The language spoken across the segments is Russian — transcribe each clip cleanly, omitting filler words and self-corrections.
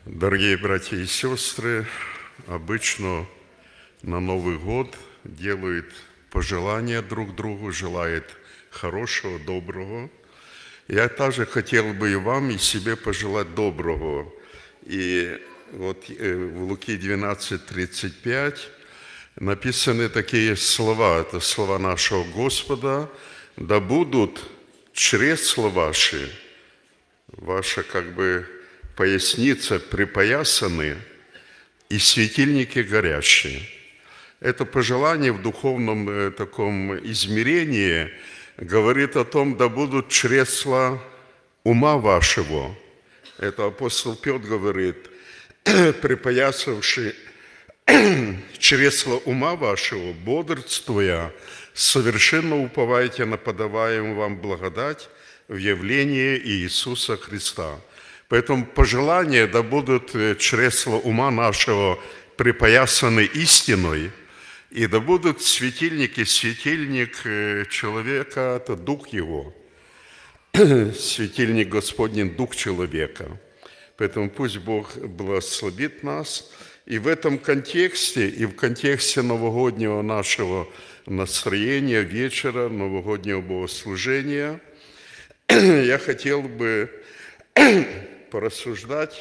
Дорогие братья и сестры, обычно на Новый год делают пожелания друг другу, желают хорошего, доброго. Я также хотел бы и вам, и себе пожелать доброго. И вот в Луки 12:35 написаны такие слова, это слова нашего Господа: «Да будут чресла ваши, ваша поясница припоясаны, и светильники горящие». Это пожелание в духовном таком измерении говорит о том: да будут чресла ума вашего. Это апостол Петр говорит: припоясавши чресла ума вашего, бодрствуя, совершенно уповайте на подаваемую вам благодать в явлении Иисуса Христа. Поэтому пожелание: да будут чресла ума нашего припоясаны истиной, и да будут светильники, светильник человека – это дух его, светильник Господень – дух человека. Поэтому пусть Бог благословит нас. И в этом контексте, и в контексте новогоднего нашего настроения, вечера, новогоднего богослужения, я хотел бы порассуждать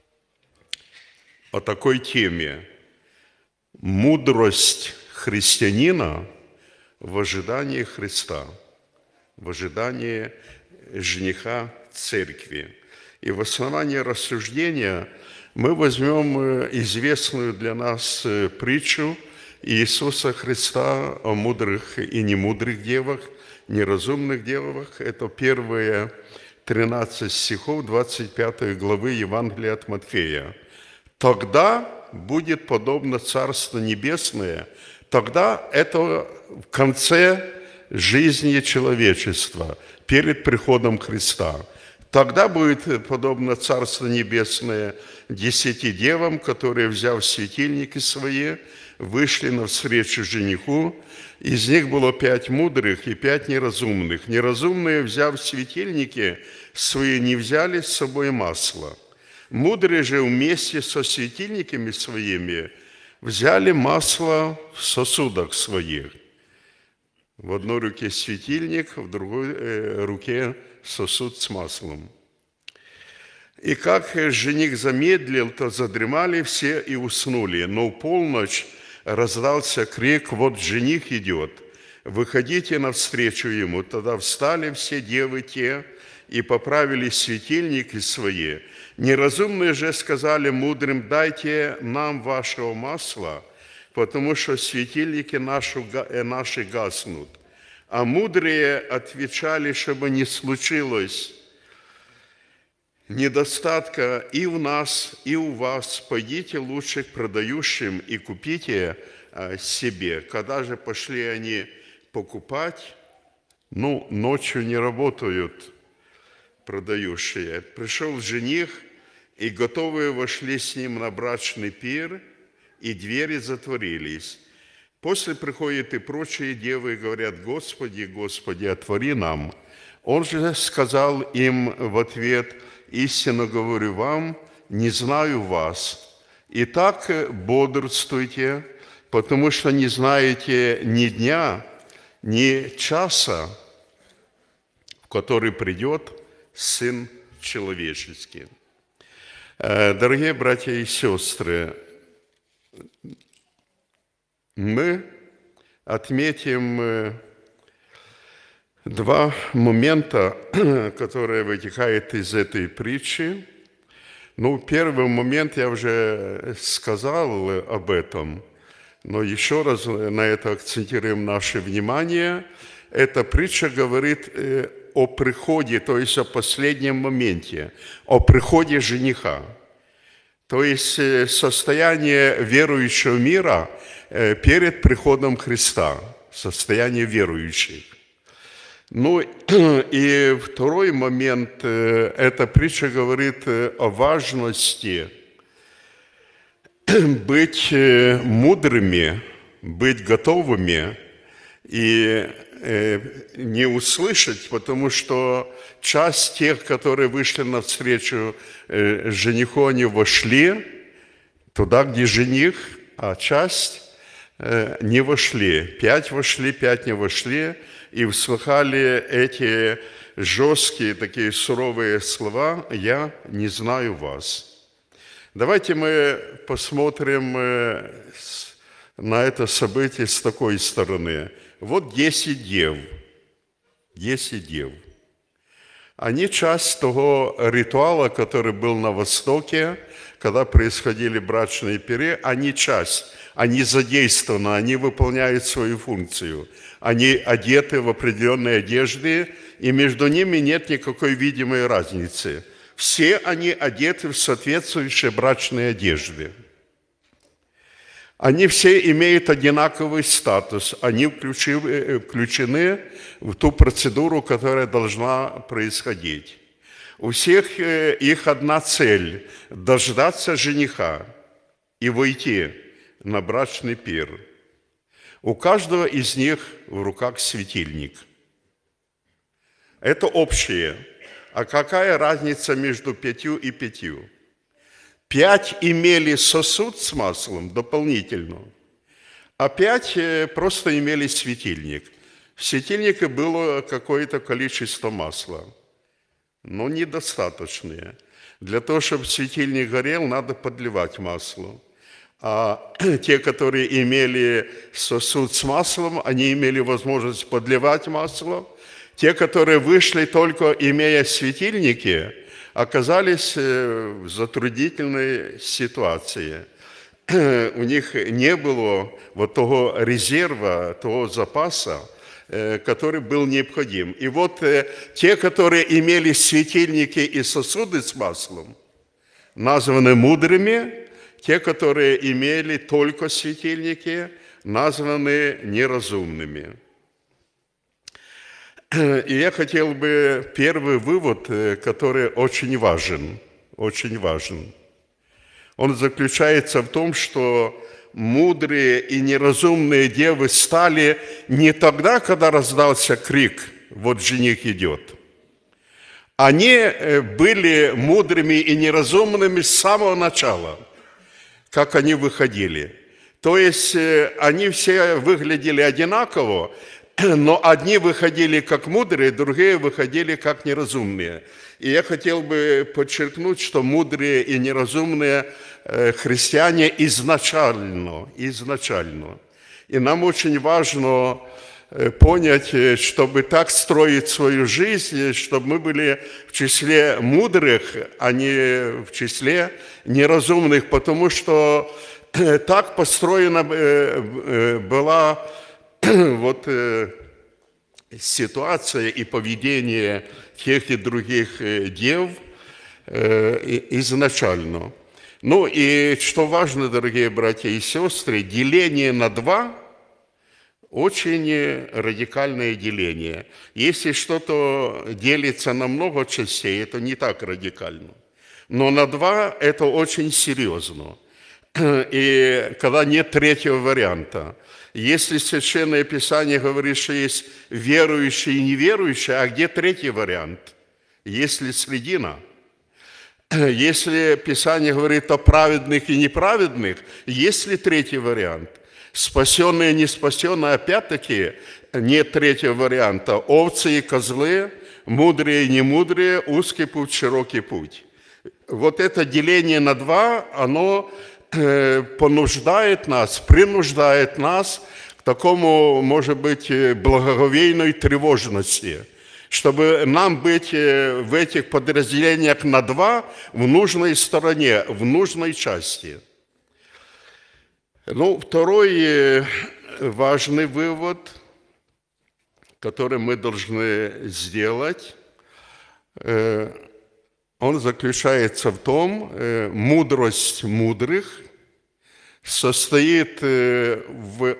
о такой теме: мудрость христианина в ожидании Христа, в ожидании жениха церкви. И в основании рассуждения мы возьмем известную для нас притчу Иисуса Христа о мудрых и немудрых девах, неразумных девах. Это первые 13 стихов 25 главы Евангелия от Матфея. «Тогда будет подобно Царство Небесное». Тогда это в конце жизни человечества, перед приходом Христа. Тогда будет подобно Царство Небесное 10 девам, которые, взяв светильники свои, вышли навстречу жениху. Из них было 5 мудрых и 5 неразумных. Неразумные, взяв светильники свои, не взяли с собой масла. Мудрые же вместе со светильниками своими взяли масло в сосудах своих. В одной руке светильник, в другой руке сосуд с маслом. И как жених замедлил, то задремали все и уснули. Но в полночь раздался крик: «Вот жених идет, выходите навстречу ему». Тогда встали все девы те и поправили светильники свои. Неразумные же сказали мудрым: дайте нам вашего масла, потому что светильники наши гаснут. А мудрые отвечали: чтобы не случилось недостатка и в нас, и у вас, пойдите лучше к продающим и купите себе. Когда же пошли они покупать, ночью не работают продающие. Пришел жених, и готовые вошли с ним на брачный пир, и двери затворились. После приходят и прочие девы и говорят: «Господи, Господи, отвори нам». Он же сказал им в ответ: «Истинно говорю вам, не знаю вас. Итак, бодрствуйте, потому что не знаете ни дня, ни часа, в который придет Сын Человеческий». Дорогие братья и сестры, мы отметим 2 момента, которые вытекают из этой притчи. Первый момент, я уже сказал об этом, но еще раз на это акцентируем наше внимание. Эта притча говорит о приходе, то есть о последнем моменте, о приходе жениха. То есть состояние верующего мира перед приходом Христа, состояние верующих. И второй момент, эта притча говорит о важности быть мудрыми, быть готовыми и не услышать, потому что часть тех, которые вышли навстречу жениху, они вошли туда, где жених, а часть не вошли. 5 вошли, 5 не вошли, и услыхали эти жесткие, такие суровые слова: «Я не знаю вас». Давайте мы посмотрим на это событие с такой стороны. Вот 10 дев. 10 дев. Они часть того ритуала, который был на Востоке, когда происходили брачные пиры, они часть, они задействованы, они выполняют свою функцию. Они одеты в определенные одежды, и между ними нет никакой видимой разницы. Все они одеты в соответствующие брачные одежды. Они все имеют одинаковый статус, они включены в ту процедуру, которая должна происходить. У всех их одна цель – дождаться жениха и войти на брачный пир. У каждого из них в руках светильник. Это общее. А какая разница между 5 и 5? 5 имели сосуд с маслом дополнительно, а 5 просто имели светильник. В светильнике было какое-то количество масла, но недостаточное. Для того, чтобы светильник горел, надо подливать масло. А те, которые имели сосуд с маслом, они имели возможность подливать масло. Те, которые вышли только имея светильники, оказались в затруднительной ситуации. У них не было вот того резерва, того запаса, который был необходим. И вот те, которые имели светильники и сосуды с маслом, названы мудрыми, те, которые имели только светильники, названы неразумными. И я хотел бы первый вывод, который очень важен. Он заключается в том, что мудрые и неразумные девы стали не тогда, когда раздался крик «Вот жених идет». Они были мудрыми и неразумными с самого начала, как они выходили. То есть они все выглядели одинаково, но одни выходили как мудрые, другие выходили как неразумные. И я хотел бы подчеркнуть, что мудрые и неразумные христиане изначально. И нам очень важно понять, чтобы так строить свою жизнь, чтобы мы были в числе мудрых, а не в числе неразумных, потому что так построена была вот ситуация и поведение тех и других дев изначально. Ну и что важно, дорогие братья и сестры, деление на 2 – очень радикальное деление. Если что-то делится на много частей, это не так радикально. Но на 2 – это очень серьезно. И когда нет третьего варианта. Если Священное Писание говорит, что есть верующие и неверующие, а где третий вариант? Есть ли средина? Если Писание говорит о праведных и неправедных, есть ли третий вариант? Спасенные и неспасенные, опять-таки, нет третьего варианта. Овцы и козлы, мудрые и немудрые, узкий путь, широкий путь. Вот это деление на 2, оно принуждает нас к такому, может быть, благоговейной тревожности, чтобы нам быть в этих подразделениях на 2 в нужной стороне, в нужной части. Ну, второй важный вывод, который мы должны сделать, он заключается в том, мудрость мудрых состоит в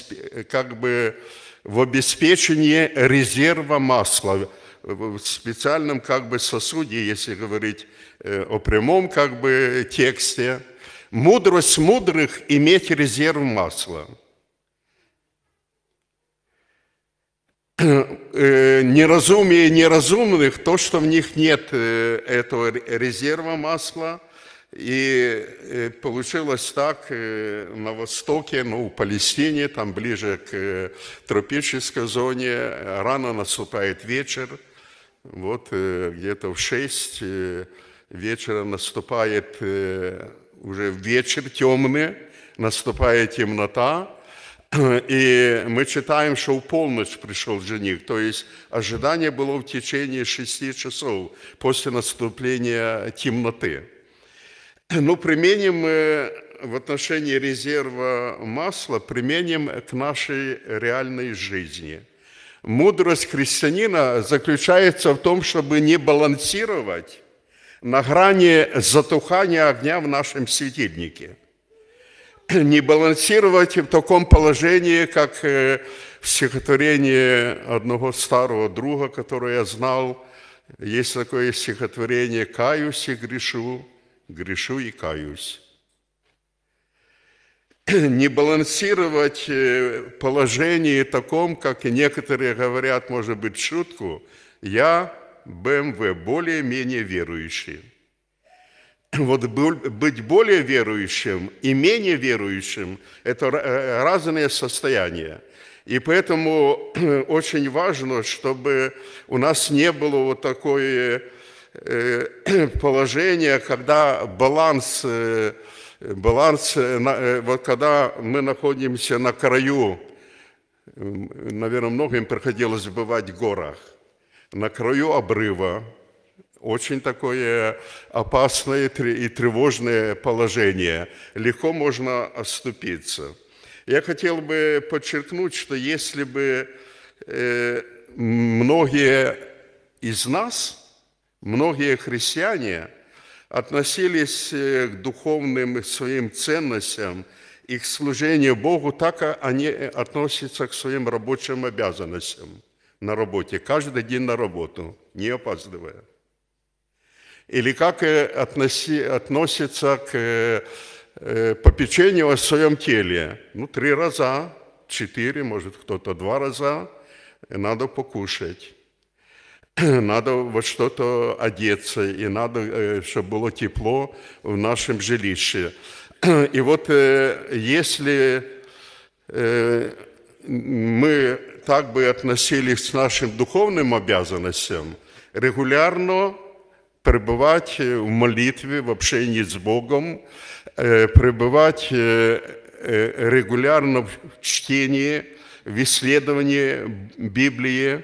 обеспечении резерва масла, в специальном сосуде, если говорить о прямом тексте. Мудрость мудрых – иметь резерв масла. неразумие неразумных, то, что в них нет этого резерва масла. И получилось так на востоке, в Палестине, там ближе к тропической зоне, рано наступает вечер, вот где-то в 6 вечера наступает уже вечер темный, наступает темнота, и мы читаем, что в полночь пришел жених, то есть ожидание было в течение 6 часов после наступления темноты. Применим в отношении резерва масла, применим к нашей реальной жизни. Мудрость христианина заключается в том, чтобы не балансировать на грани затухания огня в нашем светильнике. Не балансировать в таком положении, как в стихотворении одного старого друга, которого я знал. Есть такое стихотворение «Каюсь и грешу, грешу и каюсь». Не балансировать в положении таком, как и некоторые говорят, может быть, шутку, я, БМВ, более-менее верующий. Вот быть более верующим и менее верующим – это разные состояния. И поэтому очень важно, чтобы у нас не было вот такое положение, когда баланс, вот когда мы находимся на краю, наверное, многим приходилось бывать в горах, на краю обрыва, очень такое опасное и тревожное положение. Легко можно оступиться. Я хотел бы подчеркнуть, что если бы многие из нас, многие христиане относились к духовным своим ценностям и к служению Богу, так они относятся к своим рабочим обязанностям на работе, каждый день на работу, не опаздывая. Или как относятся к попечению о своем теле. 3 раза, 4, может, кто-то 2 раза надо покушать. Надо во что-то одеться, и надо, чтобы было тепло в нашем жилище. И вот если мы так бы относились к нашим духовным обязанностям, регулярно пребывать в молитве, в общении с Богом, пребывать регулярно в чтении, в исследовании Библии,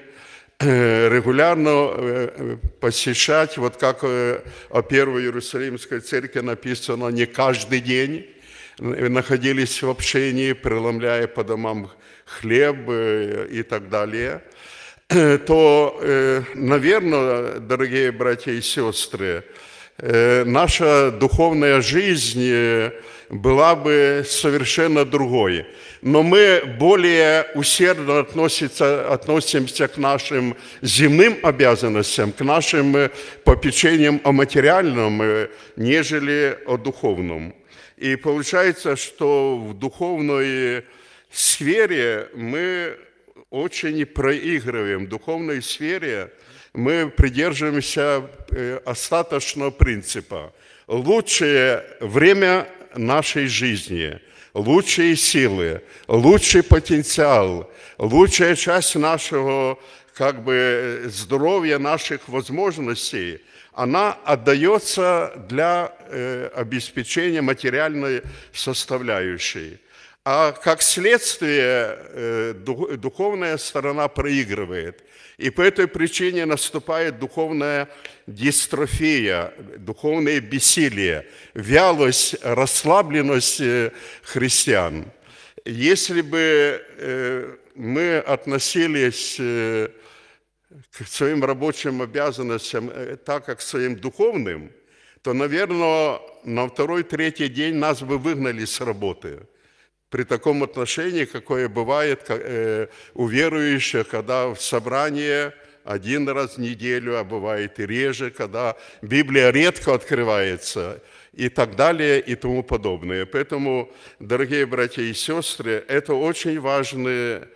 регулярно посещать, вот как о Первой Иерусалимской церкви написано, не каждый день находились в общении, преломляя по домам хлеб и так далее, то, наверное, дорогие братья и сестры, наша духовная жизнь была бы совершенно другой. Но мы более усердно относимся к нашим земным обязанностям, к нашим попечениям о материальном, нежели о духовном. И получается, что в духовной сфере мы очень проигрываем. В духовной сфере мы придерживаемся остаточного принципа. Лучшее время нашей жизни, лучшие силы, лучший потенциал, лучшая часть нашего здоровья, наших возможностей, она отдается для обеспечения материальной составляющей. А как следствие духовная сторона проигрывает. И по этой причине наступает духовная дистрофия, духовное бессилие, вялость, расслабленность христиан. Если бы мы относились к своим рабочим обязанностям так, как к своим духовным, то, наверное, на 2-3 день нас бы выгнали с работы. При таком отношении, какое бывает у верующих, когда в собрании 1 раз в неделю, а бывает и реже, когда Библия редко открывается и так далее и тому подобное. Поэтому, дорогие братья и сестры, это очень важный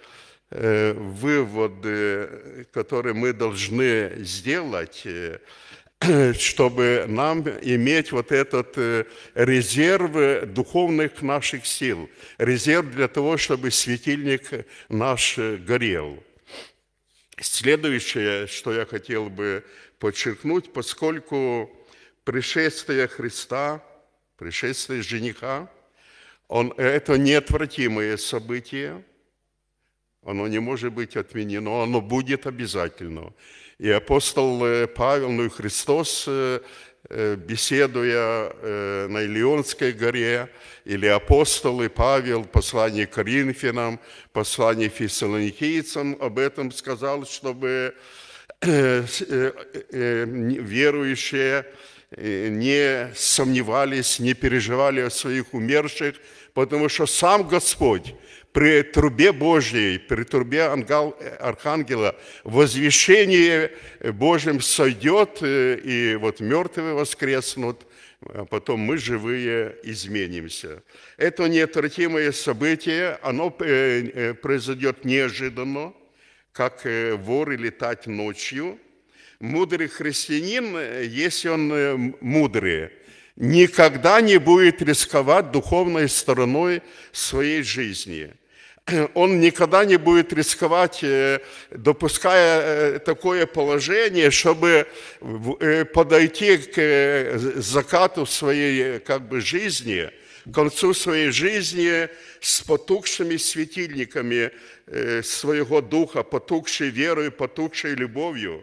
вывод, который мы должны сделать, чтобы нам иметь вот этот резерв духовных наших сил, резерв для того, чтобы светильник наш горел. Следующее, что я хотел бы подчеркнуть, поскольку пришествие Христа, пришествие жениха, это неотвратимое событие, оно не может быть отменено, оно будет обязательно. И апостол Павел, ну и Христос, беседуя на Илионской горе, или апостолы Павел, послание к Коринфянам, послание фессалоникийцам, об этом сказал, чтобы верующие не сомневались, не переживали о своих умерших, потому что сам Господь при трубе Божьей, при трубе архангела, возвещение Божьим сойдет, и вот мертвые воскреснут, а потом мы, живые, изменимся. Это неотвратимое событие, оно произойдет неожиданно, как воры летать ночью. Мудрый христианин, если он мудрый, никогда не будет рисковать духовной стороной своей жизни. Он никогда не будет рисковать, допуская такое положение, чтобы подойти к закату своей жизни, к концу своей жизни с потухшими светильниками своего духа, потухшей верой, потухшей любовью.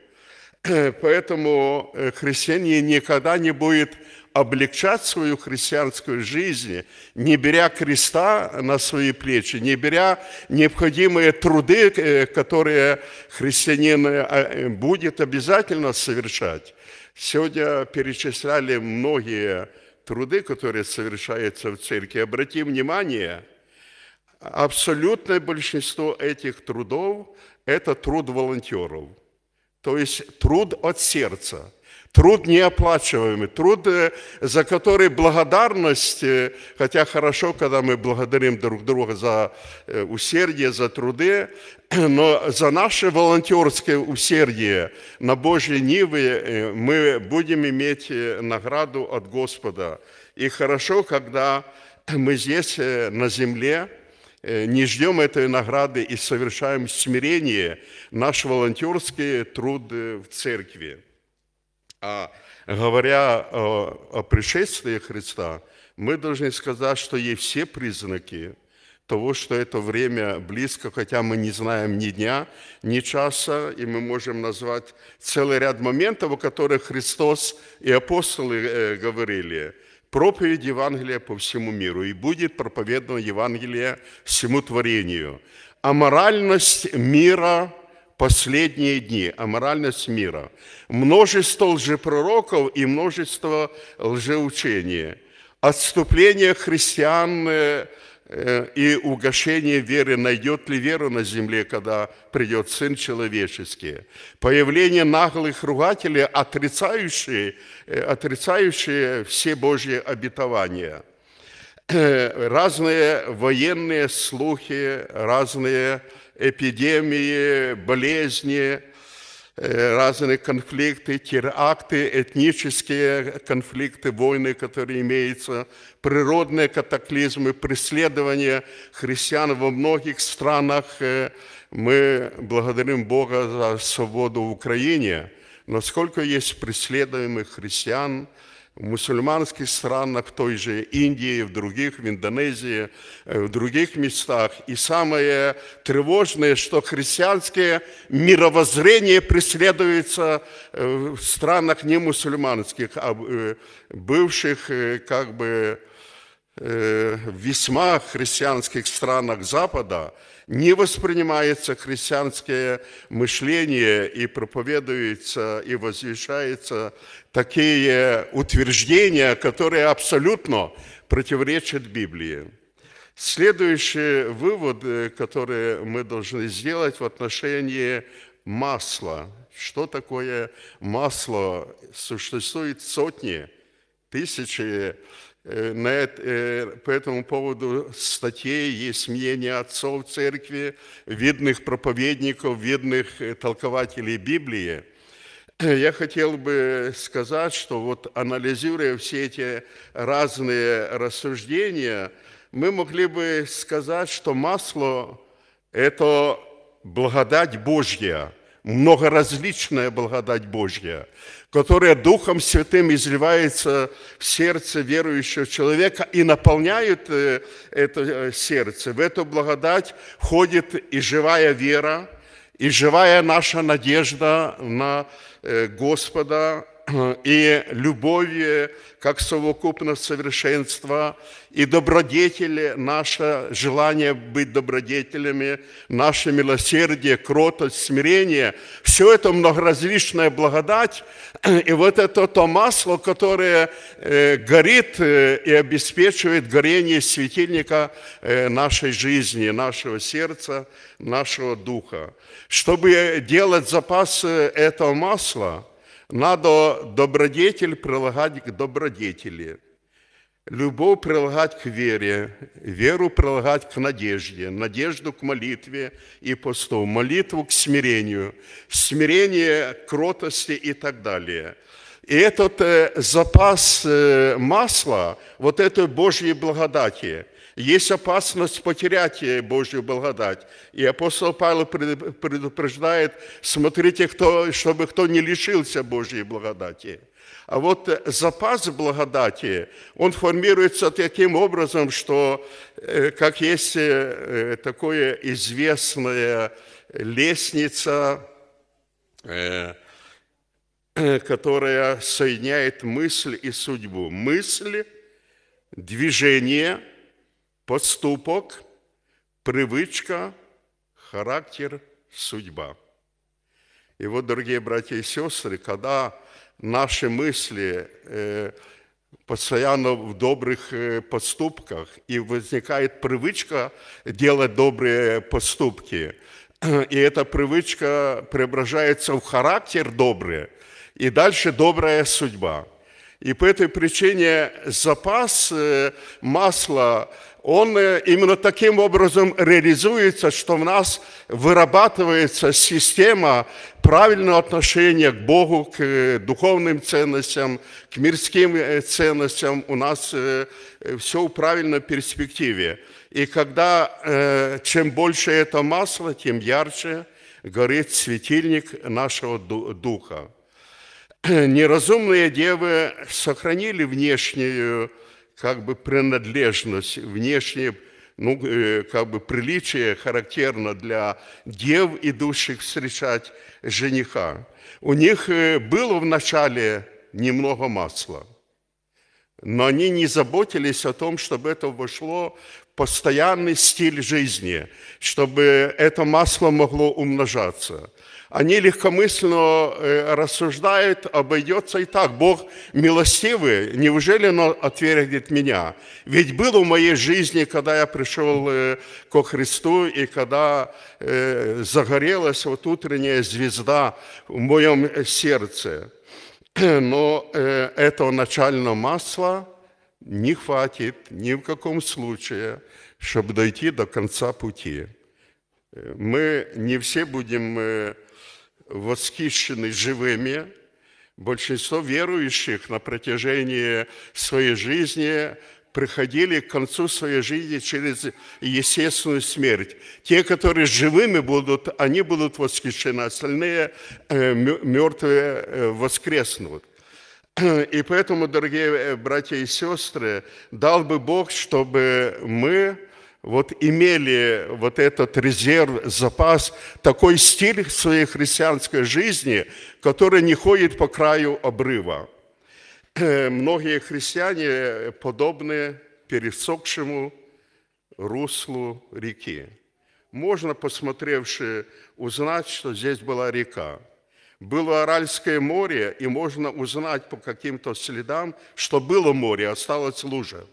Поэтому христианин никогда не будет облегчать свою христианскую жизнь, не беря креста на свои плечи, не беря необходимые труды, которые христианин будет обязательно совершать. Сегодня перечисляли многие труды, которые совершаются в церкви. Обратим внимание, абсолютное большинство этих трудов – это труд волонтеров. То есть труд от сердца, труд неоплачиваемый, труд, за который благодарность, хотя хорошо, когда мы благодарим друг друга за усердие, за труды, но за наше волонтерское усердие на Божьей ниве мы будем иметь награду от Господа. И хорошо, когда мы здесь на земле не ждем этой награды и совершаем смирение, наш волонтерский труд в церкви. А говоря о пришествии Христа, мы должны сказать, что есть все признаки того, что это время близко, хотя мы не знаем ни дня, ни часа, и мы можем назвать целый ряд моментов, о которых Христос и апостолы говорили. Проповедь Евангелия по всему миру, и будет проповедано Евангелие всему творению. Аморальность мира последние дни, аморальность мира. Множество лжепророков и множество лжеучения. Отступление христиан и угошение веры. Найдет ли веру на земле, когда придет Сын Человеческий? Появление наглых ругателей, отрицающие все Божьи обетования. Разные военные слухи, разные эпидемии, болезни, разные конфликты, теракты, этнические конфликты, войны, которые имеются, природные катаклизмы, преследования христиан во многих странах. Мы благодарим Бога за свободу в Украине, но сколько есть преследуемых христиан в мусульманских странах, в той же Индии, в других, в Индонезии, в других местах. И самое тревожное, что христианское мировоззрение преследуется в странах не мусульманских, а бывших весьма христианских странах Запада. Не воспринимается христианское мышление и проповедуется, и возвещается такие утверждения, которые абсолютно противоречат Библии. Следующий вывод, который мы должны сделать в отношении масла. Что такое масло? Существует сотни, тысячи По этому поводу статей, есть мнение отцов церкви, видных проповедников, видных толкователей Библии. Я хотел бы сказать, что вот анализируя все эти разные рассуждения, мы могли бы сказать, что масло – это благодать Божья, многоразличная благодать Божья, которая Духом Святым изливается в сердце верующего человека и наполняет это сердце. В эту благодать входит и живая вера, и живая наша надежда на Господа, и любовь как совокупность совершенства, и добродетели, наше желание быть добродетелями, наше милосердие, кротость, смирение – все это многоразличная благодать, и вот это то масло, которое горит и обеспечивает горение светильника нашей жизни, нашего сердца, нашего духа. Чтобы делать запас этого масла, надо добродетель прилагать к добродетели, любовь прилагать к вере, веру прилагать к надежде, надежду к молитве и посту, молитву к смирению, смирение к кротости и так далее. И этот запас масла, вот этой Божьей благодати, есть опасность потерять Божью благодать. И апостол Павел предупреждает, смотрите, чтобы кто не лишился Божьей благодати. А вот запас благодати, он формируется таким образом, что, как есть такая известная лестница, которая соединяет мысль и судьбу. Мысль, движение, поступок, привычка, характер, судьба. И вот, дорогие братья и сестры, когда наши мысли постоянно в добрых поступках, и возникает привычка делать добрые поступки, и эта привычка преображается в характер добрый, и дальше добрая судьба. И по этой причине запас масла, он именно таким образом реализуется, что в нас вырабатывается система правильного отношения к Богу, к духовным ценностям, к мирским ценностям. У нас все в правильной перспективе. И когда чем больше это масло, тем ярче горит светильник нашего духа. Неразумные девы сохранили внешнюю принадлежность, внешнее приличие характерно для дев, идущих встречать жениха. У них было вначале немного масла, но они не заботились о том, чтобы это вошло в постоянный стиль жизни, чтобы это масло могло умножаться. Они легкомысленно рассуждают, обойдется и так. Бог милостивый, неужели Он отвергнет меня? Ведь было в моей жизни, когда я пришел ко Христу, и когда загорелась вот утренняя звезда в моем сердце. Но этого начального масла не хватит ни в каком случае, чтобы дойти до конца пути. Мы не все будем восхищены живыми. Большинство верующих на протяжении своей жизни приходили к концу своей жизни через естественную смерть. Те, которые живыми будут, они будут восхищены, остальные мертвые воскреснут. И поэтому, дорогие братья и сестры, дал бы Бог, чтобы мы имели этот резерв, запас, такой стиль в своей христианской жизни, который не ходит по краю обрыва. Многие христиане подобны пересохшему руслу реки. Можно, посмотревши, узнать, что здесь была река. Было Аральское море, и можно узнать по каким-то следам, что было море, осталась лужа.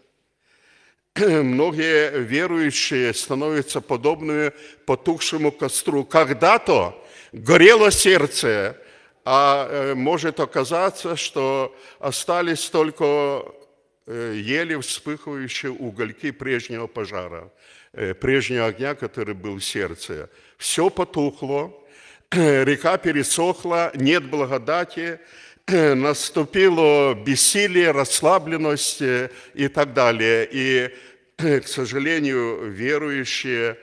Многие верующие становятся подобными потухшему костру. Когда-то горело сердце, а может оказаться, что остались только еле вспыхивающие угольки прежнего пожара, прежнего огня, который был в сердце. Все потухло, река пересохла, нет благодати, наступило бессилие, расслабленность и так далее. И, к сожалению, верующие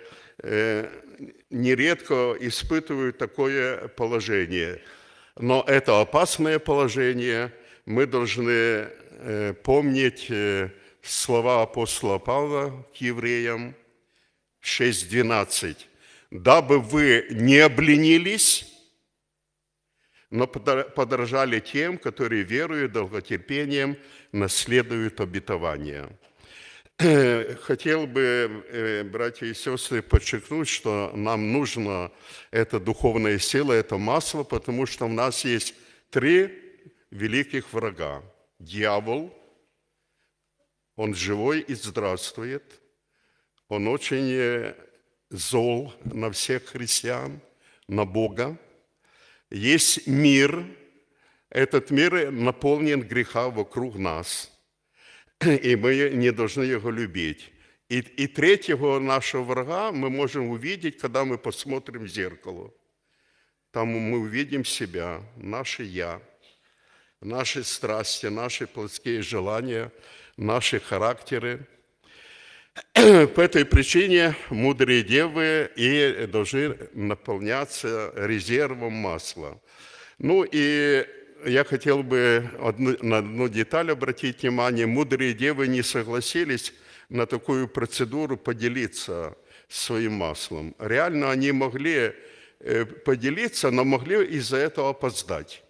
нередко испытывают такое положение. Но это опасное положение. Мы должны помнить слова апостола Павла к евреям 6:12. «Дабы вы не обленились, но подражали тем, которые верою и долготерпением наследуют обетование». Хотел бы, братья и сестры, подчеркнуть, что нам нужна эта духовная сила, это масло, потому что у нас есть 3 великих врага. Дьявол, он живой и здравствует, он очень зол на всех христиан, на Бога. Есть мир, этот мир наполнен греха вокруг нас, и мы не должны его любить. И 3-го нашего врага мы можем увидеть, когда мы посмотрим в зеркало. Там мы увидим себя, наше «я», наши страсти, наши плотские желания, наши характеры. По этой причине мудрые девы и должны наполняться резервом масла. Ну и я хотел бы на одну деталь обратить внимание. Мудрые девы не согласились на такую процедуру поделиться своим маслом. Реально они могли поделиться, но могли из-за этого опоздать.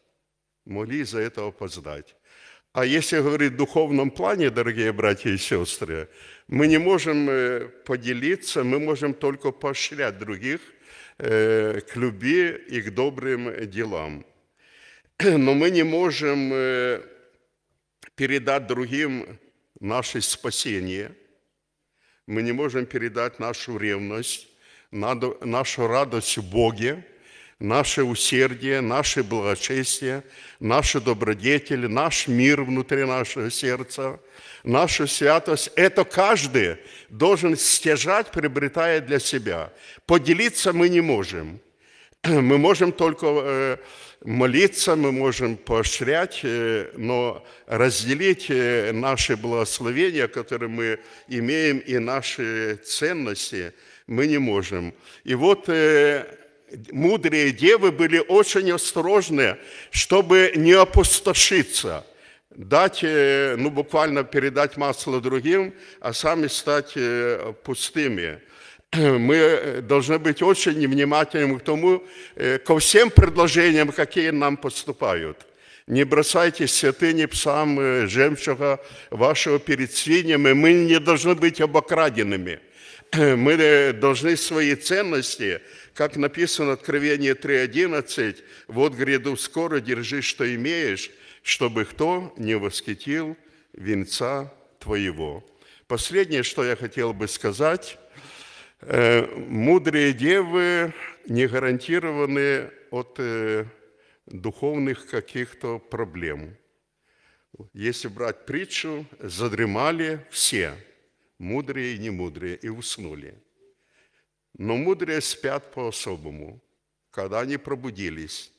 А если говорить в духовном плане, дорогие братья и сестры, мы не можем поделиться, мы можем только поощрять других к любви и к добрым делам. Но мы не можем передать другим наше спасение, мы не можем передать нашу ревность, нашу радость в Боге, наше усердие, наше благочестие, наши добродетели, наш мир внутри нашего сердца, нашу святость. Это каждый должен стяжать, приобретая для себя. Поделиться мы не можем. Мы можем только молиться, мы можем поощрять, но разделить наши благословения, которые мы имеем, и наши ценности мы не можем. И вот мудрые девы были очень осторожны, чтобы не опустошиться, дать, буквально передать масло другим, а сами стать пустыми. Мы должны быть очень внимательными к тому, ко всем предложениям, какие нам поступают. Не бросайте святыни, псам, жемчуга вашего перед свиньями. Мы не должны быть обокраденными. Мы должны свои ценности, как написано в Откровении 3:11, «Вот гряду скоро, держи, что имеешь, чтобы кто не восхитил венца твоего». Последнее, что я хотел бы сказать, мудрые девы не гарантированы от духовных каких-то проблем. Если брать притчу, задремали все, мудрые и немудрые, и уснули. Но мудрые спят по-особому, когда они пробудились.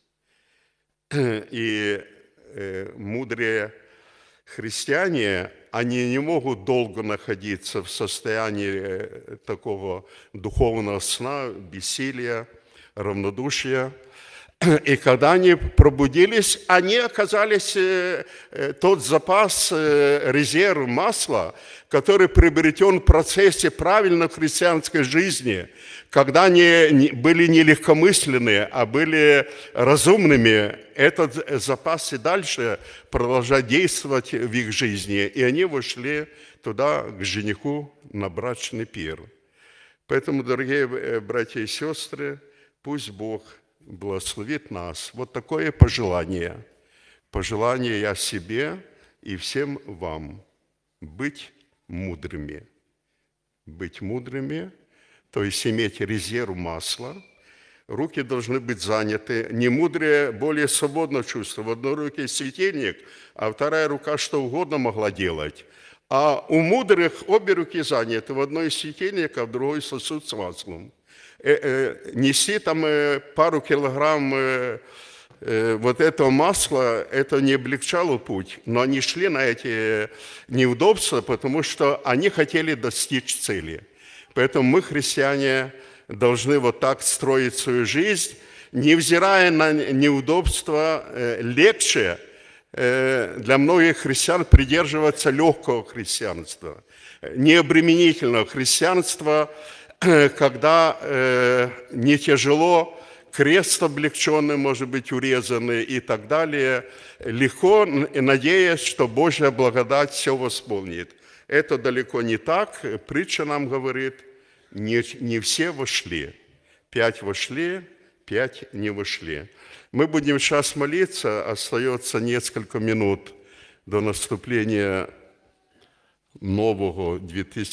И мудрые христиане, они не могут долго находиться в состоянии такого духовного сна, бессилия, равнодушия. И когда они пробудились, они оказались тот запас, резерв масла, который приобретен в процессе правильной христианской жизни, когда они были не легкомысленные, а были разумными, этот запас и дальше продолжает действовать в их жизни. И они вошли туда, к жениху, на брачный пир. Поэтому, дорогие братья и сестры, пусть Бог благословит нас. Вот такое пожелание. Пожелание я себе и всем вам. Быть мудрыми. Быть мудрыми, то есть иметь резерв масла, руки должны быть заняты. Немудрые более свободно чувствуют. В одной руке светильник, а вторая рука что угодно могла делать. А у мудрых обе руки заняты. В одной светильник, а в другой сосуд с маслом. Нести там пару килограмм вот этого масла, это не облегчало путь, но они шли на эти неудобства, потому что они хотели достичь цели. Поэтому мы, христиане, должны вот так строить свою жизнь, невзирая на неудобства, легче для многих христиан придерживаться легкого христианства, необременительного христианства, когда не тяжело, крест облегченный, может быть, урезанный и так далее, легко, надеясь, что Божья благодать все восполнит. Это далеко не так. Притча нам говорит, не все вошли. 5 вошли, 5 не вошли. Мы будем сейчас молиться, остается несколько минут до наступления нового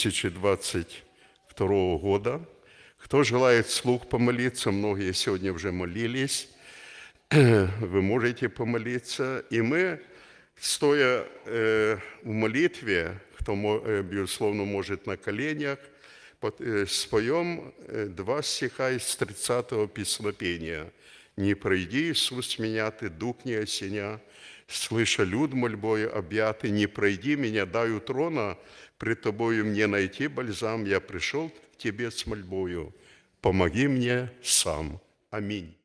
2022 года. Кто желает вслух помолиться, многие сегодня уже молились, вы можете помолиться. И мы, стоя в молитве, кто, безусловно, может на коленях, споем 2 стиха из 30-го песнопения. «Не пройди, Иисус, меня, ты дух не осеня, слыша люд мольбою объятый, не пройди меня, дай у трона, пред тобою мне найти бальзам, я пришел к тебе с мольбою, помоги мне сам». Аминь.